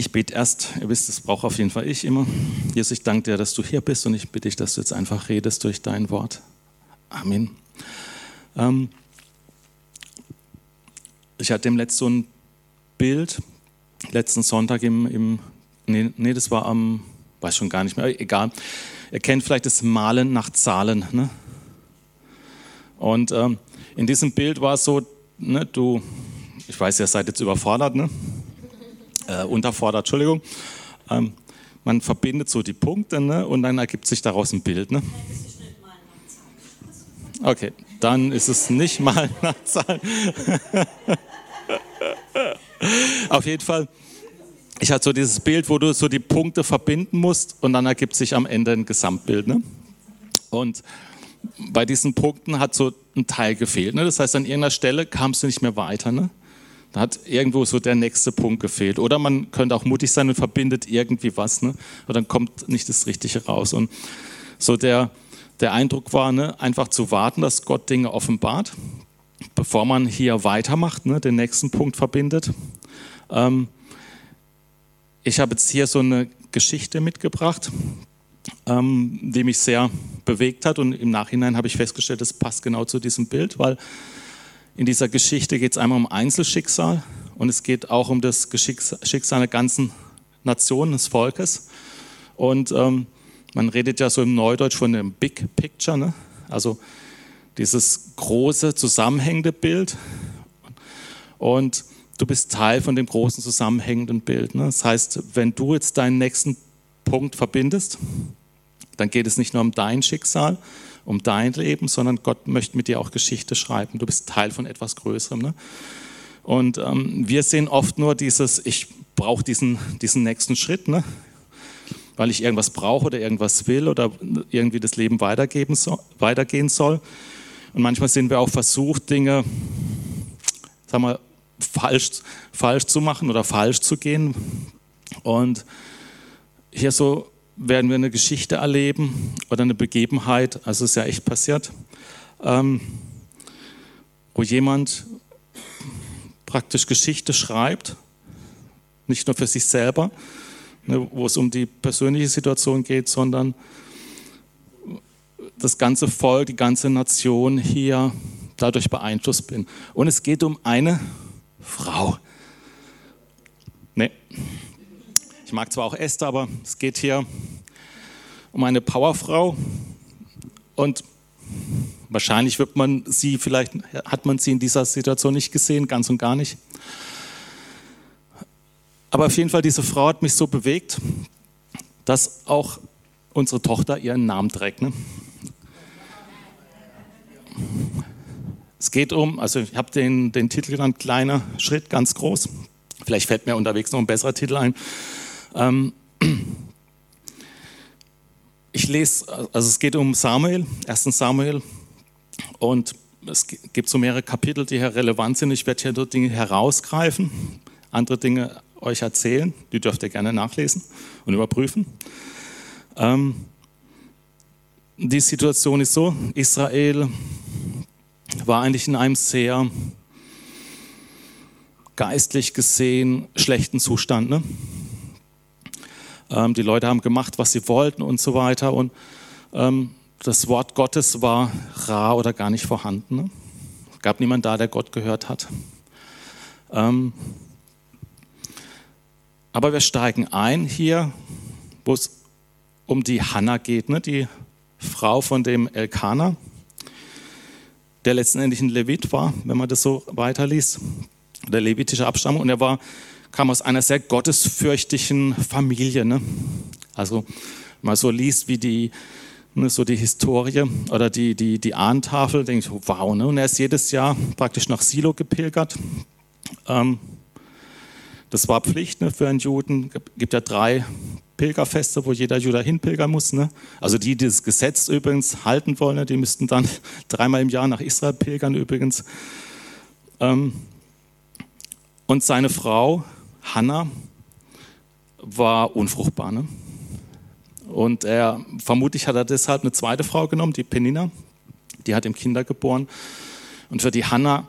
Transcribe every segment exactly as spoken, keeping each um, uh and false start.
Ich bete erst, ihr wisst, das brauche auf jeden Fall ich immer. Jesus, ich danke dir, dass du hier bist und ich bitte dich, dass du jetzt einfach redest durch dein Wort. Amen. Ähm, ich hatte im letzten so ein Bild, letzten Sonntag im, im nee, nee, das war am, weiß schon gar nicht mehr, egal. Ihr kennt vielleicht das Malen nach Zahlen, ne? Und ähm, in diesem Bild war es so, ne, du, ich weiß, ihr seid jetzt überfordert, ne? Äh, unterfordert, Entschuldigung. Ähm, man verbindet so die Punkte, ne? Und dann ergibt sich daraus ein Bild. Ne? Okay, dann ist es nicht mal nach Zahlen. Auf jeden Fall, ich hatte so dieses Bild, wo du so die Punkte verbinden musst und dann ergibt sich am Ende ein Gesamtbild. Ne? Und bei diesen Punkten hat so ein Teil gefehlt. Ne? Das heißt, an irgendeiner Stelle kamst du nicht mehr weiter. Ne? Da hat irgendwo so der nächste Punkt gefehlt. Oder man könnte auch mutig sein und verbindet irgendwie was. Ne? Und dann kommt nicht das Richtige raus. Und so der, der Eindruck war, ne, einfach zu warten, dass Gott Dinge offenbart, bevor man hier weitermacht, ne, den nächsten Punkt verbindet. Ähm, ich habe jetzt hier so eine Geschichte mitgebracht, ähm, die mich sehr bewegt hat. Und im Nachhinein habe ich festgestellt, das passt genau zu diesem Bild, weil in dieser Geschichte geht es einmal um Einzelschicksal und es geht auch um das Schicksal der ganzen Nation, des Volkes. Und ähm, man redet ja so im Neudeutsch von dem Big Picture, ne? Also dieses große, zusammenhängende Bild. Und du bist Teil von dem großen, zusammenhängenden Bild. Ne? Das heißt, wenn du jetzt deinen nächsten Punkt verbindest, dann geht es nicht nur um dein Schicksal, um dein Leben, sondern Gott möchte mit dir auch Geschichte schreiben. Du bist Teil von etwas Größerem. Ne? Und ähm, wir sehen oft nur dieses, ich brauche diesen, diesen nächsten Schritt, ne? Weil ich irgendwas brauche oder irgendwas will oder irgendwie das Leben weitergeben so, weitergehen soll. Und manchmal sind wir auch versucht, Dinge, sagen wir, falsch, falsch zu machen oder falsch zu gehen. Und hier so werden wir eine Geschichte erleben oder eine Begebenheit, also es ist ja echt passiert, ähm, wo jemand praktisch Geschichte schreibt, nicht nur für sich selber, ne, wo es um die persönliche Situation geht, sondern das ganze Volk, die ganze Nation hier dadurch beeinflusst bin. Und es geht um eine Frau. Nee. Ich mag zwar auch Esther, aber es geht hier um eine Powerfrau und wahrscheinlich wird man sie, vielleicht hat man sie in dieser Situation nicht gesehen, ganz und gar nicht. Aber auf jeden Fall, diese Frau hat mich so bewegt, dass auch unsere Tochter ihren Namen trägt. Ne? Es geht um, also ich habe den, den Titel genannt, kleiner Schritt, ganz groß. Vielleicht fällt mir unterwegs noch ein besserer Titel ein. Ähm, ich lese, also es geht um Samuel, ersten Samuel, und es gibt so mehrere Kapitel, die hier relevant sind. Ich werde hier dort Dinge herausgreifen, andere Dinge euch erzählen, die dürft ihr gerne nachlesen und überprüfen. Ähm, die Situation ist so, Israel war eigentlich in einem sehr geistlich gesehen schlechten Zustand. Ne? Ähm, die Leute haben gemacht, was sie wollten und so weiter. Und ähm, das Wort Gottes war rar oder gar nicht vorhanden. Ne? Es gab niemanden da, der Gott gehört hat. Ähm, aber wir steigen ein hier, wo es um die Hannah geht, ne? Die Frau von dem Elkana, der letztendlich ein Levit war, wenn man das so weiterliest, der levitische Abstammung. Und er war, kam aus einer sehr gottesfürchtigen Familie. Ne? Also wenn man so liest, wie die, ne, so die Historie oder die, die, die Ahnentafel, denke ich, wow. Ne? Und er ist jedes Jahr praktisch nach Silo gepilgert. Ähm, das war Pflicht, ne, für einen Juden. Es gibt ja drei Pilgerfeste, wo jeder Jude hinpilgern muss. Ne? Also die, die das Gesetz übrigens halten wollen, ne, die müssten dann dreimal im Jahr nach Israel pilgern übrigens. Ähm, und seine Frau, Hannah, war unfruchtbar. Ne? Und er, vermutlich hat er deshalb eine zweite Frau genommen, die Penina, die hat ihm Kinder geboren. Und für die Hannah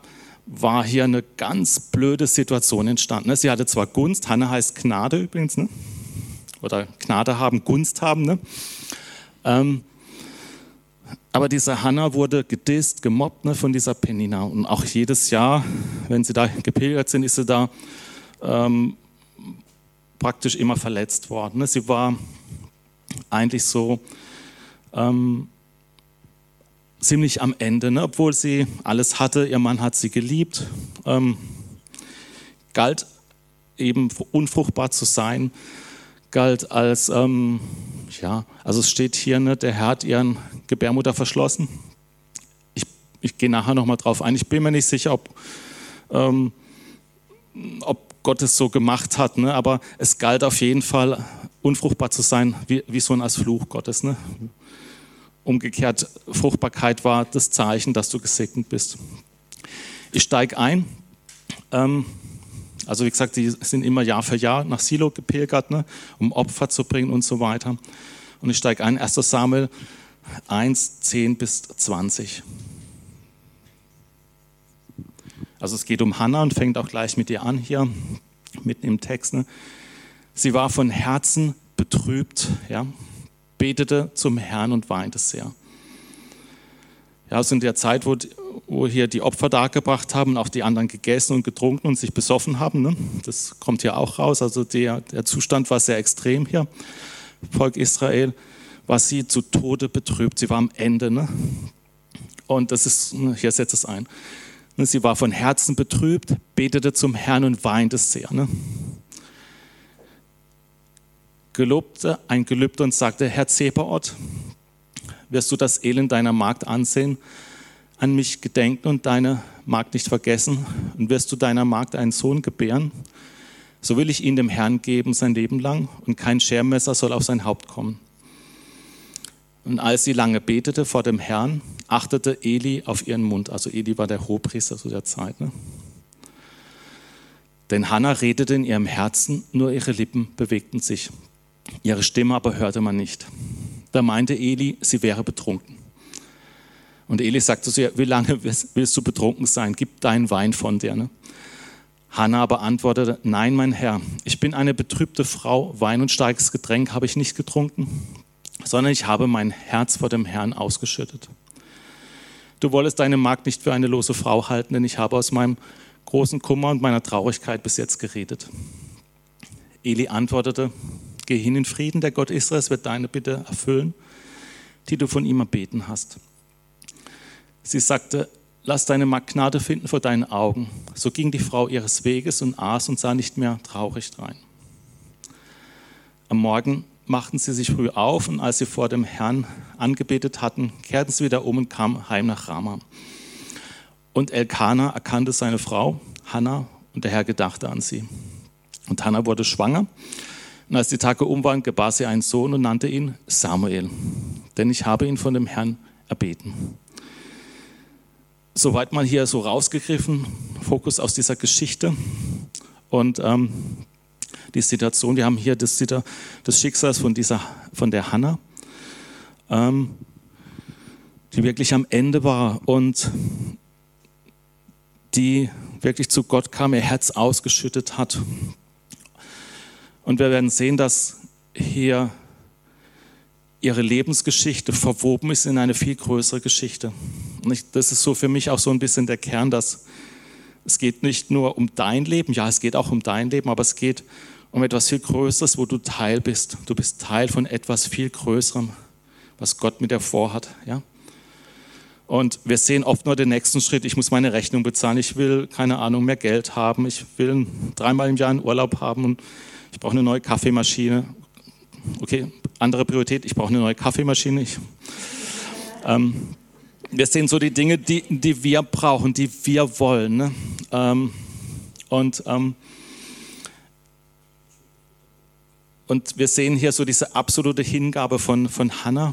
war hier eine ganz blöde Situation entstanden. Sie hatte zwar Gunst, Hannah heißt Gnade übrigens, ne? Oder Gnade haben, Gunst haben. Ne? Ähm, aber diese Hannah wurde gedisst, gemobbt, ne, von dieser Penina. Und auch jedes Jahr, wenn sie da gepilgert sind, ist sie da ähm, praktisch immer verletzt worden. Ne? Sie war eigentlich so ähm, ziemlich am Ende, ne? Obwohl sie alles hatte. Ihr Mann hat sie geliebt, ähm, galt eben unfruchtbar zu sein, galt als, ähm, ja, also es steht hier, ne, der Herr hat ihren Gebärmutter verschlossen. Ich, ich gehe nachher nochmal drauf ein. Ich bin mir nicht sicher, ob, ähm, ob Gott es so gemacht hat, ne? Aber es galt auf jeden Fall, unfruchtbar zu sein, wie, wie so ein Fluch Gottes. Ne? Umgekehrt, Fruchtbarkeit war das Zeichen, dass du gesegnet bist. Ich steige ein. Ähm, also wie gesagt, die sind immer Jahr für Jahr nach Silo gepilgert, ne, um Opfer zu bringen und so weiter. Und ich steige ein, erster Samuel eins, zehn bis zwanzig. Also es geht um Hannah und fängt auch gleich mit ihr an hier, mitten im Text. Ne. Sie war von Herzen betrübt, ja, betete zum Herrn und weinte sehr. Ja, also in der Zeit, wo, wo hier die Opfer dargebracht haben, auch die anderen gegessen und getrunken und sich besoffen haben, ne? Das kommt hier auch raus, also der, der Zustand war sehr extrem hier. Volk Israel war sie zu Tode betrübt, sie war am Ende. Ne? Und das ist, hier setzt es ein, sie war von Herzen betrübt, betete zum Herrn und weinte sehr. Ne? Gelobte ein Gelübde und sagte, Herr Zebaoth, wirst du das Elend deiner Magd ansehen, an mich gedenken und deine Magd nicht vergessen? Und wirst du deiner Magd einen Sohn gebären? So will ich ihn dem Herrn geben sein Leben lang und kein Schermesser soll auf sein Haupt kommen. Und als sie lange betete vor dem Herrn, achtete Eli auf ihren Mund. Also Eli war der Hohepriester zu der Zeit. Ne? Denn Hannah redete in ihrem Herzen, nur ihre Lippen bewegten sich. Ihre Stimme aber hörte man nicht. Da meinte Eli, sie wäre betrunken. Und Eli sagte zu ihr, wie lange willst du betrunken sein? Gib deinen Wein von dir. Ne? Hannah aber antwortete, nein, mein Herr, ich bin eine betrübte Frau, Wein und starkes Getränk habe ich nicht getrunken, sondern ich habe mein Herz vor dem Herrn ausgeschüttet. Du wolltest deine Magd nicht für eine lose Frau halten, denn ich habe aus meinem großen Kummer und meiner Traurigkeit bis jetzt geredet. Eli antwortete, geh hin in Frieden, der Gott Israels wird deine Bitte erfüllen, die du von ihm erbeten hast. Sie sagte, lass deine Magd Gnade finden vor deinen Augen. So ging die Frau ihres Weges und aß und sah nicht mehr traurig drein. Am Morgen machten sie sich früh auf und als sie vor dem Herrn angebetet hatten, kehrten sie wieder um und kamen heim nach Rama. Und Elkana erkannte seine Frau, Hannah, und der Herr gedachte an sie. Und Hannah wurde schwanger. Und als die Tage um waren, gebar sie einen Sohn und nannte ihn Samuel, denn ich habe ihn von dem Herrn erbeten. Soweit mal hier so rausgegriffen, Fokus aus dieser Geschichte und ähm, die Situation, wir haben hier das, das Schicksal von, dieser, von der Hannah, ähm, die wirklich am Ende war und die wirklich zu Gott kam, ihr Herz ausgeschüttet hat. Und wir werden sehen, dass hier ihre Lebensgeschichte verwoben ist in eine viel größere Geschichte. Und ich, das ist so für mich auch so ein bisschen der Kern, dass es geht nicht nur um dein Leben, ja, es geht auch um dein Leben, aber es geht um etwas viel Größeres, wo du Teil bist. Du bist Teil von etwas viel Größerem, was Gott mit dir vorhat. Ja? Und wir sehen oft nur den nächsten Schritt, ich muss meine Rechnung bezahlen, ich will, keine Ahnung, mehr Geld haben, ich will dreimal im Jahr einen Urlaub haben und ich brauche eine neue Kaffeemaschine. Okay, andere Priorität, ich brauche eine neue Kaffeemaschine. Ich, ähm, wir sehen so die Dinge, die, die wir brauchen, die wir wollen. Ne? Ähm, und, ähm, und wir sehen hier so diese absolute Hingabe von, von Hannah,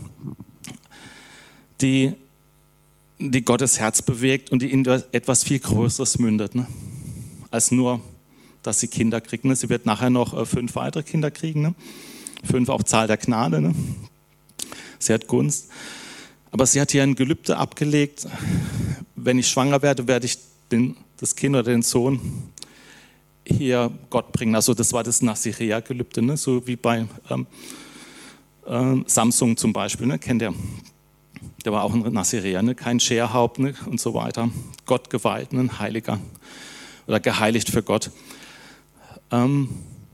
die, die Gottes Herz bewegt und die in etwas viel Größeres mündet, ne? als nur, dass sie Kinder kriegt. Ne? Sie wird nachher noch äh, fünf weitere Kinder kriegen. Ne? Fünf auch Zahl der Gnade. Ne? Sie hat Gunst. Aber sie hat hier ein Gelübde abgelegt. Wenn ich schwanger werde, werde ich den das Kind oder den Sohn hier Gott bringen. Also das war das Nazirea-Gelübde, ne? So wie bei ähm, äh, Samsung zum Beispiel, ne? Kennt ihr? Der war auch ein Nazirea, ne? Kein Scherhaupt, ne? Und so weiter. Gott geweiht, ne? Ein Heiliger oder geheiligt für Gott. Ähm,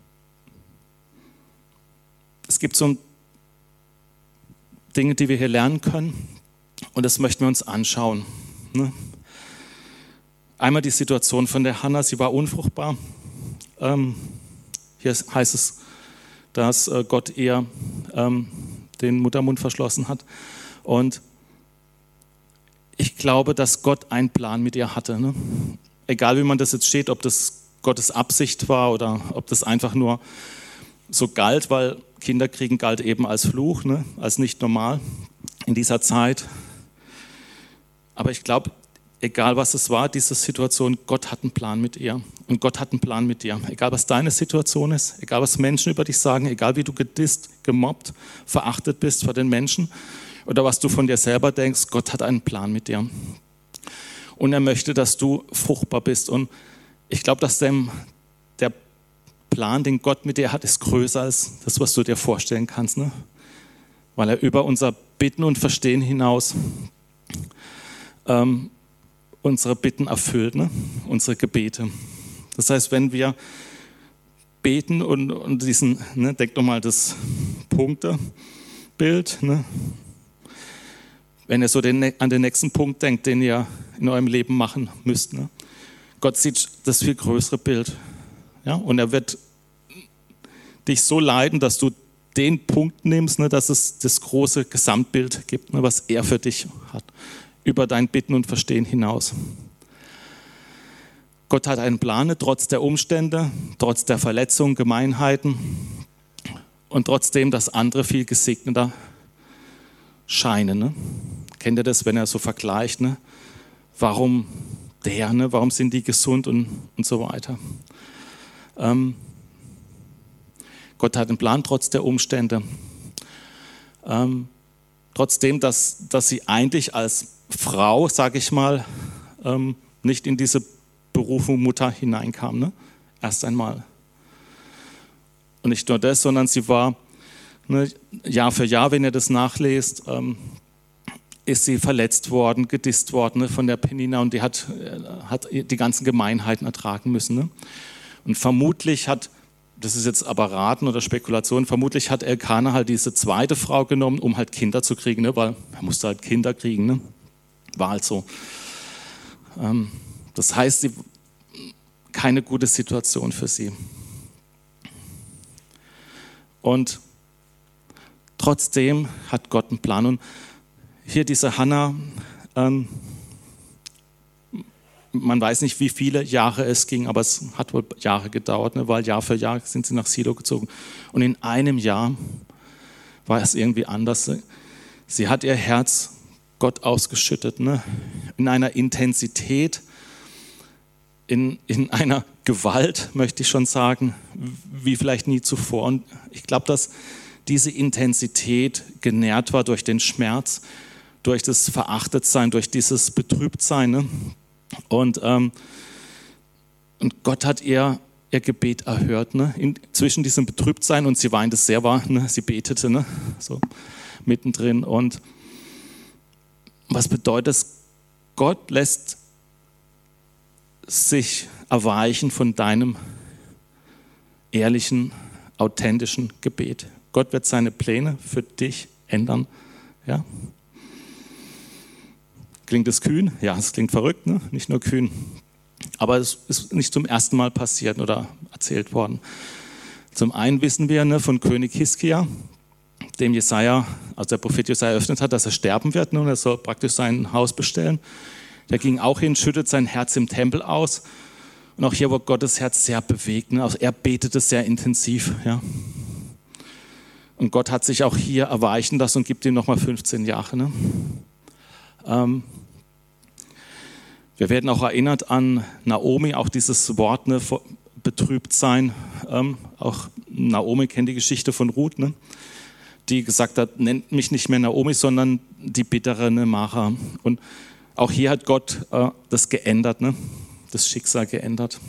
es gibt so Dinge, die wir hier lernen können und das möchten wir uns anschauen. Ne? Einmal die Situation von der Hannah, sie war unfruchtbar. Ähm, hier heißt es, dass äh, Gott ihr ähm, den Muttermund verschlossen hat. Und ich glaube, dass Gott einen Plan mit ihr hatte. Ne? Egal wie man das jetzt steht, ob das Gottes Absicht war oder ob das einfach nur so galt, weil Kinderkriegen galt eben als Fluch, ne? Als nicht normal in dieser Zeit. Aber ich glaube, egal was es war, diese Situation, Gott hat einen Plan mit ihr. Und Gott hat einen Plan mit dir. Egal was deine Situation ist, egal was Menschen über dich sagen, egal wie du gedisst, gemobbt, verachtet bist vor den Menschen oder was du von dir selber denkst, Gott hat einen Plan mit dir. Und er möchte, dass du fruchtbar bist. Und ich glaube, dass dem, der Plan, den Gott mit dir hat, ist größer als das, was du dir vorstellen kannst. Ne? Weil er über unser Bitten und Verstehen hinaus ähm, unsere Bitten erfüllt, ne? Unsere Gebete. Das heißt, wenn wir beten und, und diesen, ne, denk doch mal das Punktebild, ne? Wenn ihr so den, an den nächsten Punkt denkt, den ihr in eurem Leben machen müsst. Ne? Gott sieht das viel größere Bild. Ja? Und er wird dich so leiten, dass du den Punkt nimmst, ne, dass es das große Gesamtbild gibt, ne, was er für dich hat, über dein Bitten und Verstehen hinaus. Gott hat einen Plan, ne, trotz der Umstände, trotz der Verletzungen, Gemeinheiten und trotzdem, dass andere viel gesegneter scheinen. Ne? Kennt ihr das, wenn er so vergleicht? Ne? Warum der, ne? Warum sind die gesund und, und so weiter? Ähm, Gott hat einen Plan trotz der Umstände. Ähm, trotzdem, dass, dass sie eigentlich als Frau, sage ich mal, ähm, nicht in diese Berufung Mutter hineinkam. Ne? Erst einmal. Und nicht nur das, sondern sie war, ne, Jahr für Jahr, wenn ihr das nachlest, ähm, ist sie verletzt worden, gedisst worden, ne, von der Penina, und die hat, hat die ganzen Gemeinheiten ertragen müssen. Ne? Und vermutlich hat, das ist jetzt aber Raten oder Spekulation, vermutlich hat Elkana halt diese zweite Frau genommen, um halt Kinder zu kriegen, ne? Weil er musste halt Kinder kriegen. Ne? War halt so. Ähm, das heißt, sie, keine gute Situation für sie. Und trotzdem hat Gott einen Plan. Und hier diese Hannah, ähm, man weiß nicht, wie viele Jahre es ging, aber es hat wohl Jahre gedauert, ne, weil Jahr für Jahr sind sie nach Silo gezogen. Und in einem Jahr war es irgendwie anders. Sie hat ihr Herz Gott ausgeschüttet, ne, in einer Intensität, in, in einer Gewalt, möchte ich schon sagen, wie vielleicht nie zuvor. Und ich glaube, dass diese Intensität genährt war durch den Schmerz, durch das Verachtetsein, durch dieses Betrübtsein. Ne? Und, ähm, und Gott hat ihr, ihr Gebet erhört. Ne? In, zwischen diesem Betrübtsein, und sie weinte sehr, war, ne? Sie betete, ne? So mittendrin. Und was bedeutet es? Gott lässt sich erweichen von deinem ehrlichen, authentischen Gebet. Gott wird seine Pläne für dich ändern. Ja? Klingt das kühn? Ja, es klingt verrückt, ne? Nicht nur kühn. Aber es ist nicht zum ersten Mal passiert oder erzählt worden. Zum einen wissen wir, ne, von König Hiskia, dem Jesaja, also der Prophet Jesaja eröffnet hat, dass er sterben wird, ne, und er soll praktisch sein Haus bestellen. Der ging auch hin, schüttet sein Herz im Tempel aus. Und auch hier wurde Gottes Herz sehr bewegt. Ne? Also er betete sehr intensiv. Ja? Und Gott hat sich auch hier erweichen lassen und gibt ihm nochmal fünfzehn Jahre. Ne? Ähm, wir werden auch erinnert an Naomi, auch dieses Wort, ne, betrübt sein. Ähm, auch Naomi kennt die Geschichte von Ruth, ne? Die gesagt hat, nennt mich nicht mehr Naomi, sondern die bittere ne, Mara. Und auch hier hat Gott äh, das geändert. Ne? das Schicksal geändert.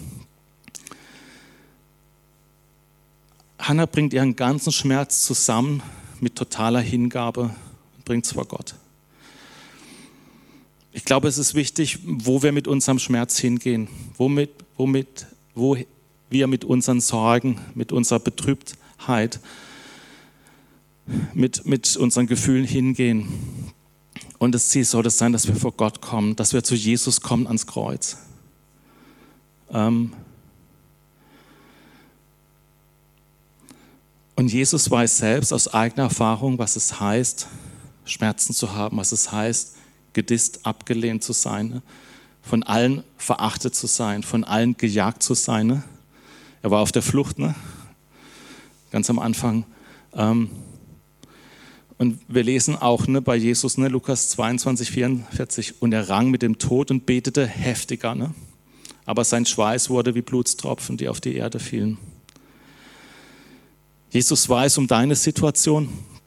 Hannah bringt ihren ganzen Schmerz zusammen mit totaler Hingabe und bringt es vor Gott. Ich glaube, es ist wichtig, wo wir mit unserem Schmerz hingehen, womit, womit, wo wir mit unseren Sorgen, mit unserer Betrübtheit, mit, mit unseren Gefühlen hingehen. Und das Ziel soll es sein, dass wir vor Gott kommen, dass wir zu Jesus kommen ans Kreuz. Ähm Und Jesus weiß selbst aus eigener Erfahrung, was es heißt, Schmerzen zu haben, was es heißt, gedisst, abgelehnt zu sein, ne? Von allen verachtet zu sein, von allen gejagt zu sein. Ne? Er war auf der Flucht, ne? Ganz am Anfang. Ähm und wir lesen auch ne, bei Jesus, ne, Lukas zweiundzwanzig, vierundvierzig, und er rang mit dem Tod und betete heftiger. Ne? Aber sein Schweiß wurde wie Blutstropfen, die auf die Erde fielen. Jesus weiß um deine Situation.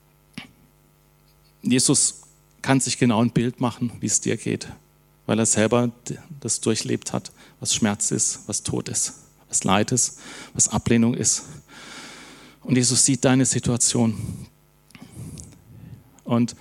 Jesus kann sich genau ein Bild machen, wie es dir geht, weil er selber das durchlebt hat, was Schmerz ist, was Tod ist, was Leid ist, was Ablehnung ist. Und Jesus sieht deine Situation. Und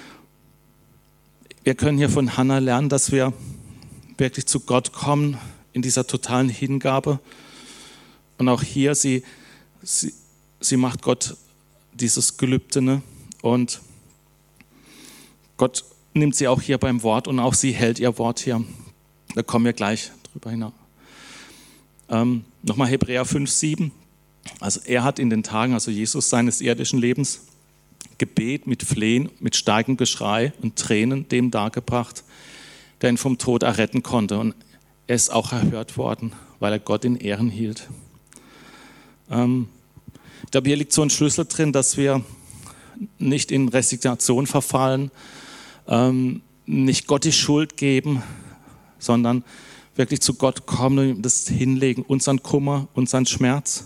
wir können hier von Hannah lernen, dass wir wirklich zu Gott kommen in dieser totalen Hingabe. Und auch hier, sie, sie, sie macht Gott dieses Gelübde, ne? Und Gott nimmt sie auch hier beim Wort und auch sie hält ihr Wort hier. Da kommen wir gleich drüber hinaus. Ähm, Nochmal Hebräer fünf, sieben. Also er hat in den Tagen, also Jesus seines irdischen Lebens, Gebet mit Flehen, mit starkem Geschrei und Tränen dem dargebracht, der ihn vom Tod erretten konnte. Und er ist auch erhört worden, weil er Gott in Ehren hielt. Ähm, ich glaube, hier liegt so ein Schlüssel drin, dass wir nicht in Resignation verfallen, ähm, nicht Gott die Schuld geben, sondern wirklich zu Gott kommen und ihm das hinlegen, unseren Kummer, unseren Schmerz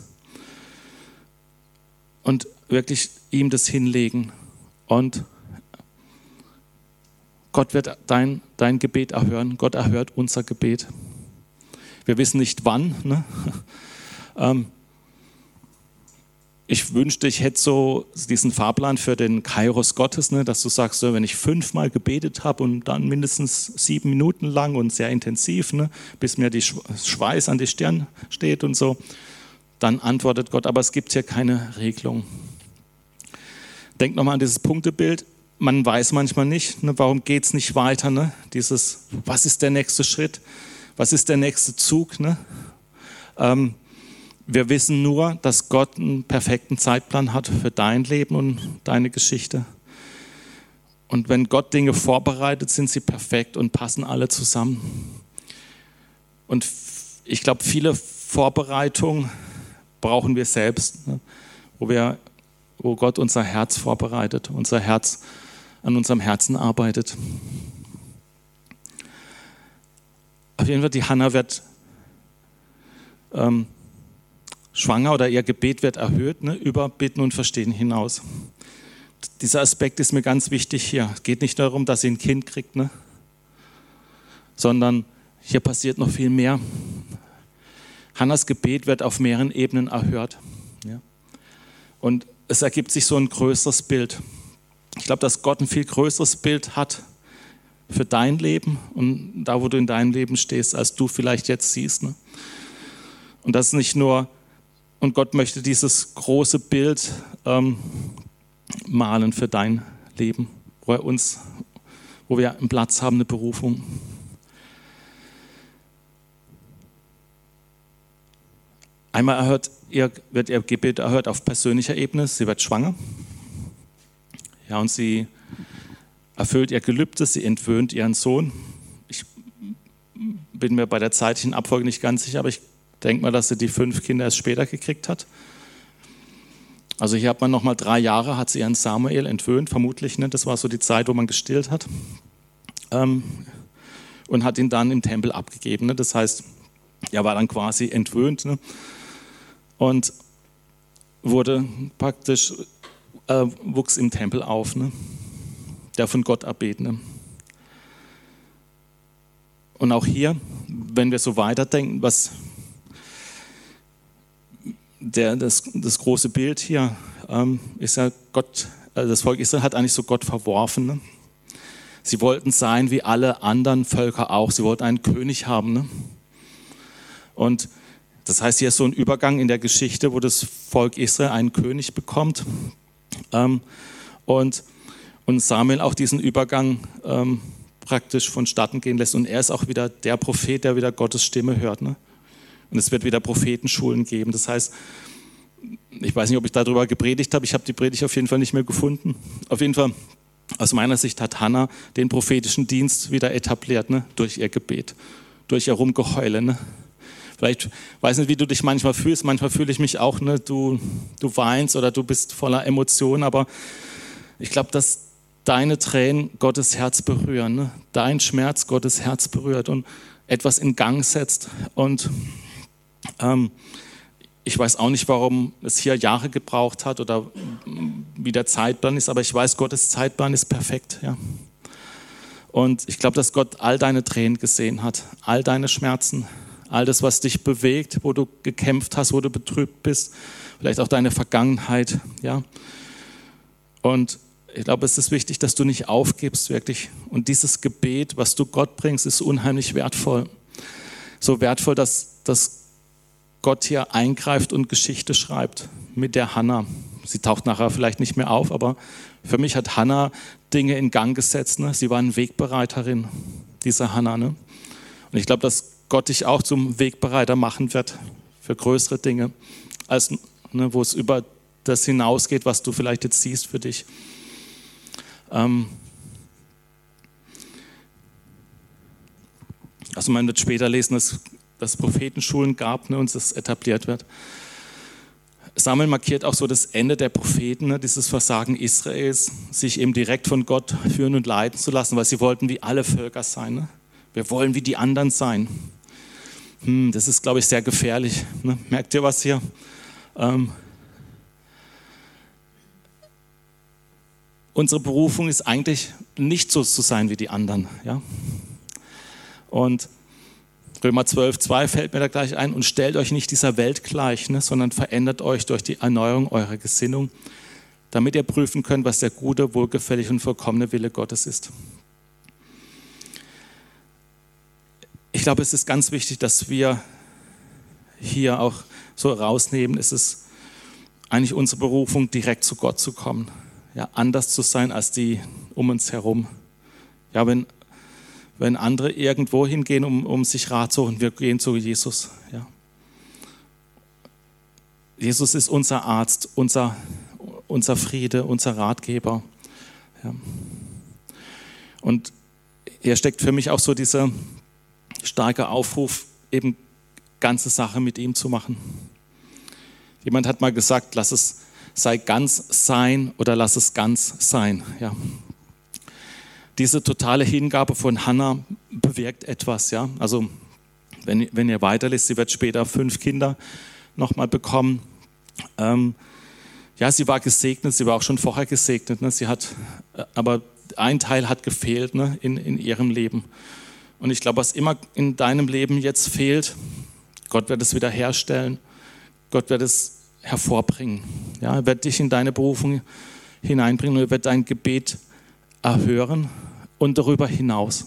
und wirklich ihm das hinlegen. Und Gott wird dein, dein Gebet erhören, Gott erhört unser Gebet. Wir wissen nicht wann, ne? ähm, Ich wünschte, ich hätte so diesen Fahrplan für den Kairos Gottes, ne, dass du sagst, so, wenn ich fünfmal gebetet habe und dann mindestens sieben Minuten lang und sehr intensiv, ne, bis mir die Schweiß an die Stirn steht und so, dann antwortet Gott. Aber es gibt hier keine Regelung. Denk nochmal an dieses Punktebild. Man weiß manchmal nicht, ne, warum geht es nicht weiter. Ne? Dieses, was ist der nächste Schritt? Was ist der nächste Zug? Ne? Ähm, Wir wissen nur, dass Gott einen perfekten Zeitplan hat für dein Leben und deine Geschichte. Und wenn Gott Dinge vorbereitet, sind sie perfekt und passen alle zusammen. Und ich glaube, viele Vorbereitungen brauchen wir selbst, ne? wo, wir, wo Gott unser Herz vorbereitet, unser Herz an unserem Herzen arbeitet. Auf jeden Fall, die Hannah wird ähm, schwanger oder ihr Gebet wird erhöht, ne, über Bitten und Verstehen hinaus. Dieser Aspekt ist mir ganz wichtig hier. Es geht nicht darum, dass sie ein Kind kriegt, ne, sondern hier passiert noch viel mehr. Hannas Gebet wird auf mehreren Ebenen erhört. Ja. Und es ergibt sich so ein größeres Bild. Ich glaube, dass Gott ein viel größeres Bild hat für dein Leben und da, wo du in deinem Leben stehst, als du vielleicht jetzt siehst. Ne? Und das ist nicht nur, und Gott möchte dieses große Bild ähm, malen für dein Leben, wo er uns, wo wir einen Platz haben, eine Berufung. Einmal erhört ihr, wird ihr Gebet erhört auf persönlicher Ebene, sie wird schwanger. Ja, und sie erfüllt ihr Gelübde, sie entwöhnt ihren Sohn. Ich bin mir bei der zeitlichen Abfolge nicht ganz sicher, aber ich denke mal, dass sie die fünf Kinder erst später gekriegt hat. Also hier hat man nochmal drei Jahre, hat sie ihren Samuel entwöhnt, vermutlich. Ne? Das war so die Zeit, wo man gestillt hat. Ähm, und hat ihn dann im Tempel abgegeben. Ne? Das heißt, er war dann quasi entwöhnt, ne? Und wurde praktisch, äh, wuchs im Tempel auf, ne? Der von Gott erbetene. Und auch hier wenn wir so weiterdenken, was der, das, das große Bild hier ähm, ist ja Gott, also das Volk Israel hat eigentlich so Gott verworfen. Ne? Sie wollten sein wie alle anderen Völker auch. Sie wollten einen König haben. Ne? Und das heißt, hier ist so ein Übergang in der Geschichte, wo das Volk Israel einen König bekommt. Ähm, und, und Samuel auch diesen Übergang ähm, praktisch vonstatten gehen lässt. Und er ist auch wieder der Prophet, der wieder Gottes Stimme hört. Ne? Und es wird wieder Prophetenschulen geben. Das heißt, ich weiß nicht, ob ich darüber gepredigt habe. Ich habe die Predigt auf jeden Fall nicht mehr gefunden. Auf jeden Fall, aus meiner Sicht hat Hannah den prophetischen Dienst wieder etabliert, ne? Durch ihr Gebet, durch ihr Rumgeheule. Ne? Vielleicht, weiß nicht, wie du dich manchmal fühlst. Manchmal fühle ich mich auch, ne? du, du weinst oder du bist voller Emotionen. Aber ich glaube, dass deine Tränen Gottes Herz berühren, ne? Dein Schmerz Gottes Herz berührt und etwas in Gang setzt. Und ähm, ich weiß auch nicht, warum es hier Jahre gebraucht hat oder wie der Zeitplan ist, aber ich weiß, Gottes Zeitplan ist perfekt. Ja. Und ich glaube, dass Gott all deine Tränen gesehen hat, all deine Schmerzen, all das, was dich bewegt, wo du gekämpft hast, wo du betrübt bist, vielleicht auch deine Vergangenheit. Ja. Und ich glaube, es ist wichtig, dass du nicht aufgibst, wirklich. Und dieses Gebet, was du Gott bringst, ist unheimlich wertvoll. So wertvoll, dass, dass Gott hier eingreift und Geschichte schreibt mit der Hannah. Sie taucht nachher vielleicht nicht mehr auf, aber für mich hat Hannah Dinge in Gang gesetzt. Ne? Sie war eine Wegbereiterin, diese Hannah. Ne? Und ich glaube, dass Gott dich auch zum Wegbereiter machen wird für größere Dinge, als, ne, wo es über das hinausgeht, was du vielleicht jetzt siehst für dich. Ähm also man wird später lesen, dass dass es Prophetenschulen gab, ne, und das etabliert wird. Samuel markiert auch so das Ende der Propheten, ne, dieses Versagen Israels, sich eben direkt von Gott führen und leiten zu lassen, weil sie wollten wie alle Völker sein. Ne? Wir wollen wie die anderen sein. Hm, das ist, glaube ich, sehr gefährlich. Ne? Merkt ihr was hier? Ähm, unsere Berufung ist eigentlich nicht so zu sein wie die anderen. Ja? Und Römer zwölf, zwei fällt mir da gleich ein. Und stellt euch nicht dieser Welt gleich, ne, sondern verändert euch durch die Erneuerung eurer Gesinnung, damit ihr prüfen könnt, was der gute, wohlgefällige und vollkommene Wille Gottes ist. Ich glaube, es ist ganz wichtig, dass wir hier auch so rausnehmen, es ist eigentlich unsere Berufung, direkt zu Gott zu kommen. Ja, anders zu sein als die um uns herum. Ja, wenn Wenn andere irgendwo hingehen, um, um sich Rat zu holen, wir gehen zu Jesus. Ja. Jesus ist unser Arzt, unser, unser Friede, unser Ratgeber. Ja. Und hier steckt für mich auch so dieser starke Aufruf, eben ganze Sache mit ihm zu machen. Jemand hat mal gesagt, lass es sei ganz sein oder lass es ganz sein. Ja. Diese totale Hingabe von Hannah bewirkt etwas. Ja? Also wenn, wenn ihr weiterlest, sie wird später fünf Kinder nochmal bekommen. Ähm, ja, sie war gesegnet, sie war auch schon vorher gesegnet. Ne? Sie hat, aber ein Teil hat gefehlt, ne? in, in ihrem Leben. Und ich glaube, was immer in deinem Leben jetzt fehlt, Gott wird es wieder herstellen. Gott wird es hervorbringen. Ja? Er wird dich in deine Berufung hineinbringen und er wird dein Gebet erhören und darüber hinaus.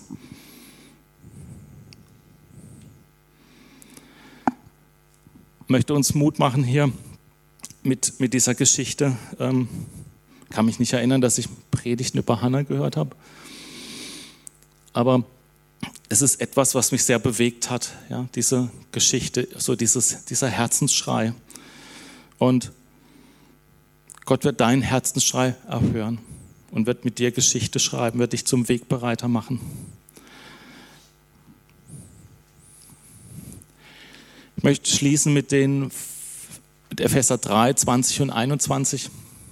Ich möchte uns Mut machen hier mit, mit dieser Geschichte. Ich ähm, kann mich nicht erinnern, dass ich Predigten über Hannah gehört habe. Aber es ist etwas, was mich sehr bewegt hat, ja, diese Geschichte, so dieses, dieser Herzensschrei. Und Gott wird deinen Herzensschrei erhören. Und wird mit dir Geschichte schreiben, wird dich zum Wegbereiter machen. Ich möchte schließen mit, den, mit Epheser drei, zwanzig und einundzwanzig.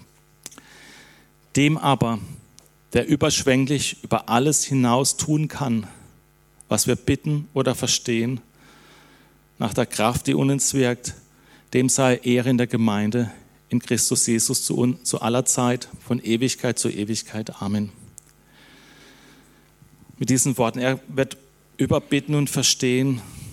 Dem aber, der überschwänglich über alles hinaus tun kann, was wir bitten oder verstehen, nach der Kraft, die in uns wirkt, dem sei Ehre in der Gemeinde, in Christus Jesus zu, uns, zu aller Zeit, von Ewigkeit zu Ewigkeit. Amen. Mit diesen Worten, er wird überbitten und verstehen,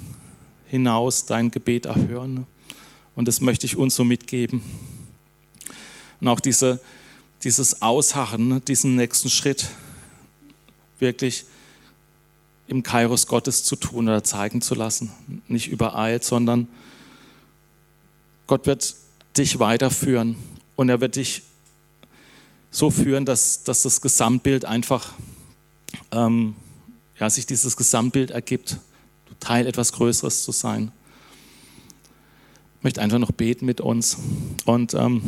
hinaus dein Gebet erhören. Und das möchte ich uns so mitgeben. Und auch diese, dieses Ausharren, diesen nächsten Schritt wirklich im Kairos Gottes zu tun oder zeigen zu lassen. Nicht übereilt, sondern Gott wird dich weiterführen und er wird dich so führen, dass, dass das Gesamtbild einfach, ähm, ja, sich dieses Gesamtbild ergibt, Teil etwas Größeres zu sein. Ich möchte einfach noch beten mit uns. Und ähm,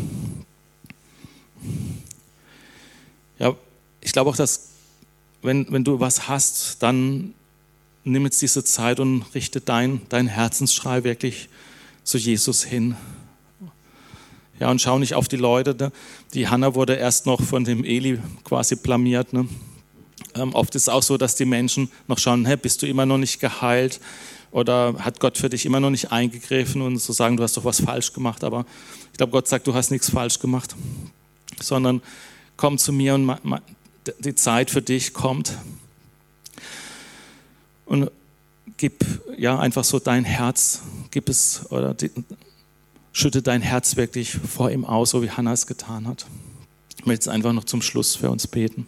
ja, ich glaube auch, dass wenn, wenn du was hast, dann nimm jetzt diese Zeit und richte dein, dein Herzensschrei wirklich zu Jesus hin. Ja, und schau nicht auf die Leute. Ne? Die Hannah wurde erst noch von dem Eli quasi blamiert. Ne? Ähm, oft ist es auch so, dass die Menschen noch schauen, hey, bist du immer noch nicht geheilt? Oder hat Gott für dich immer noch nicht eingegriffen und so sagen, du hast doch was falsch gemacht. Aber ich glaube, Gott sagt, du hast nichts falsch gemacht. Sondern komm zu mir und die Zeit für dich kommt. Und gib ja einfach so dein Herz, gib es oder die, schütte dein Herz wirklich vor ihm aus, so wie Hannah es getan hat. Ich möchte jetzt einfach noch zum Schluss für uns beten.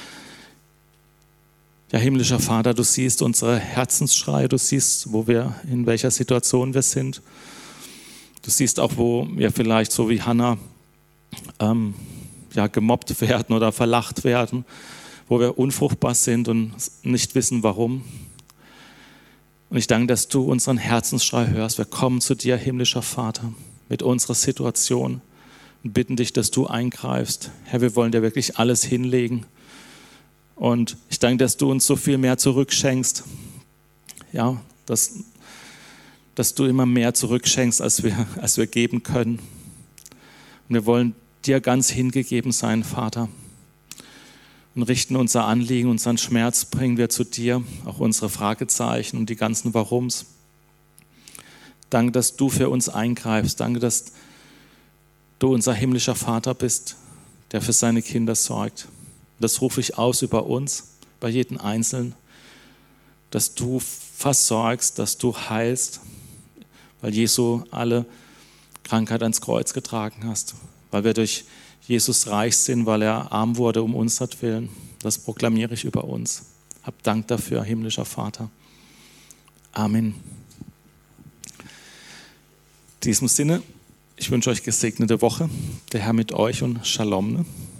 Ja, himmlischer Vater, du siehst unsere Herzensschreie, du siehst, wo wir, in welcher Situation wir sind. Du siehst auch, wo wir vielleicht so wie Hannah ähm, ja, gemobbt werden oder verlacht werden, wo wir unfruchtbar sind und nicht wissen, warum. Und ich danke, dass du unseren Herzensschrei hörst. Wir kommen zu dir, himmlischer Vater, mit unserer Situation und bitten dich, dass du eingreifst. Herr, wir wollen dir wirklich alles hinlegen. Und ich danke, dass du uns so viel mehr zurückschenkst. Ja, dass, dass du immer mehr zurückschenkst, als wir, als wir geben können. Und wir wollen dir ganz hingegeben sein, Vater. Und richten unser Anliegen, unseren Schmerz, bringen wir zu dir, auch unsere Fragezeichen und die ganzen Warums. Danke, dass du für uns eingreifst. Danke, dass du unser himmlischer Vater bist, der für seine Kinder sorgt. Das rufe ich aus über uns, bei jedem Einzelnen, dass du versorgst, dass du heilst, weil Jesu alle Krankheit ans Kreuz getragen hast, weil wir durch Jesus reich sind, weil er arm wurde um unsertwillen. Das proklamiere ich über uns. Hab Dank dafür, himmlischer Vater. Amen. In diesem Sinne, ich wünsche euch gesegnete Woche. Der Herr mit euch und Shalom. Ne?